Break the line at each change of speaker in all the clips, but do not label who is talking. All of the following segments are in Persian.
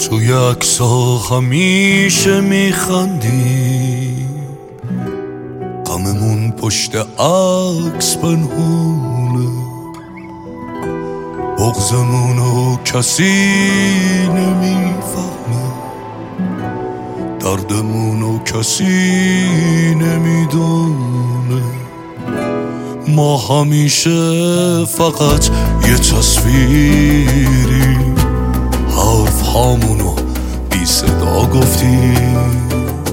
توی عکس‌ها همیشه میخندی، غممون پشت عکس پنهونه، بغضمونو کسی نمیفهمه، دردمونو کسی نمیدونه. ما همیشه فقط یه تصویری، حرف هامونو بی صدا گفتیم.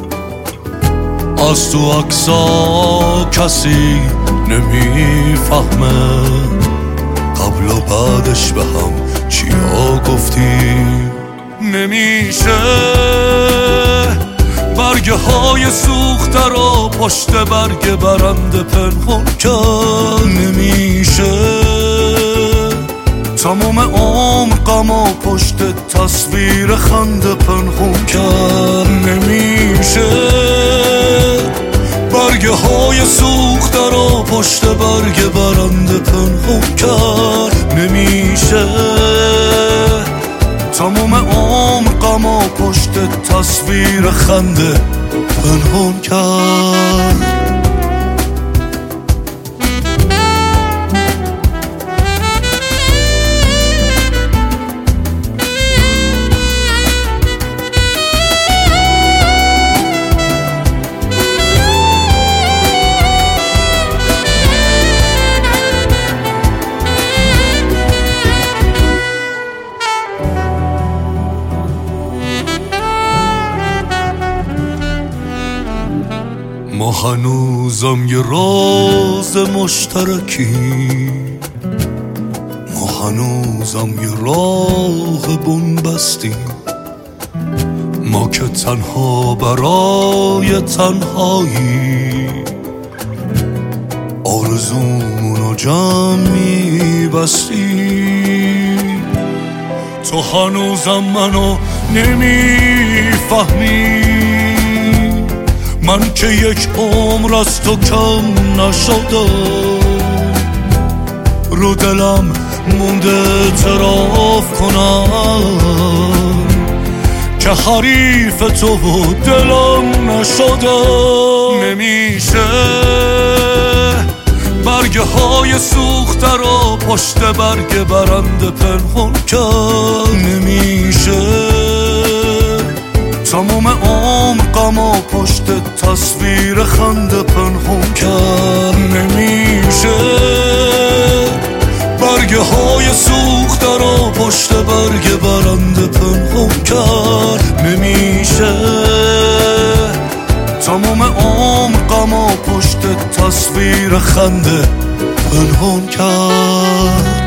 از تو عکسا کسی نمیفهمه، قبل و بعدش به هم چیا گفتیم. نمیشه برگه های سوخته رو پشت برگ برنده پنهان کرد. نمیشه تمام عمر غم و پشت تصویر خنده پنهان کرد. نمیشه برگه های سوخته رو پشت برگ برنده پنهان کرد. نمیشه تمام عمر غم و پشت تصویر خنده پنهان کرد. ما هنوزم یه راز مشترکی، ما هنوزم یه راه بنبستیم. ما که تنها برای تنهایی آرزومونو جمع میبستیم. تو هنوزم منو نمیفهمی، من که یک عمر از تو کم نشدم. رو دلم مونده اعتراف کنم که حریف تو و دلم نشدم. نمیشه برگه های سوخته رو پشت برگ برنده پنهان کرد. نمیشه تمام عمر غم و پشت تصویر خنده پنهان کرد. نمیشه برگه های سوخته رو پشت برگ برنده پنهان کرد. نمیشه تمام عمر غم و پشت تصویر خنده پنهان کرد.